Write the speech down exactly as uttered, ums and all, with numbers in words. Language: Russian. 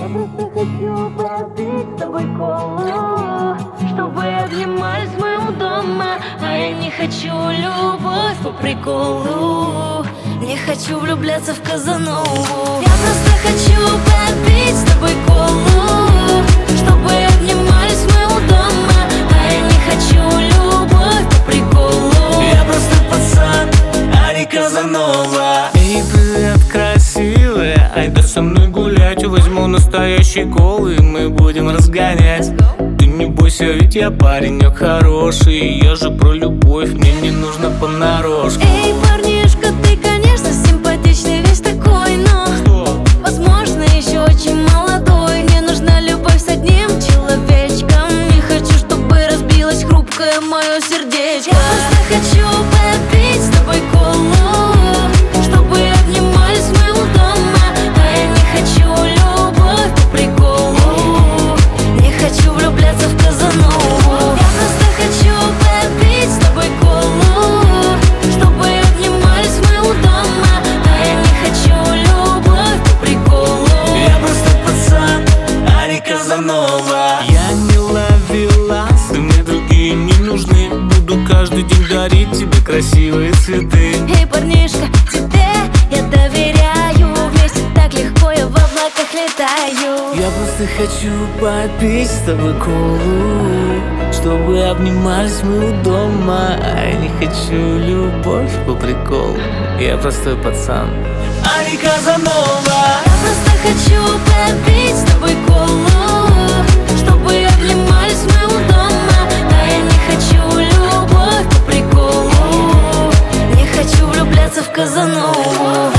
Я просто хочу попить с тобой колу, чтобы обнимались мы у дома. А я не хочу любовь по приколу, не хочу влюбляться в Казанову. Я просто хочу попить с тобой колу, чтобы обнимались мы у дома. А я не хочу любовь по приколу. Я просто пацан, а не Казанова. Эй, привет, красивая, айда со мной гулять. Возьму настоящий кол и мы будем разгонять. Ты не бойся, ведь я паренек хороший. Я же про любовь, мне не нужно понарошку. Эй, парнишка, ты, конечно, симпатичный, весь такой, но Что? возможно, еще очень молодой. Мне нужна любовь с одним человечком. Не хочу, чтобы разбилось хрупкое мое сердечко. Я просто хочу попить с тобой колу, чтобы обнимались мы у дома. А я не хочу любовь по приколу, не хочу влюбляться в Казанову. Я просто хочу попить с тобой колу, чтобы обнимались мы у дома. А я не хочу любовь по приколу. Я просто пацан, а не Казанова. Я не ловелас, и мне другие не нужны. Буду каждый день дарить тебе красивые цветы. Эй, парнишка, тебе я доверяю. Вместе так легко я в облаках летаю. Я просто хочу попить с тобой колу, чтобы обнимались мы у дома. А я не хочу любовь по приколу. Я простой пацан, а не Казанова. Я просто хочу попить с тобой колу, чтобы обнимались мы у дома. А я не хочу любовь по приколу, не хочу влюбляться в Казанову.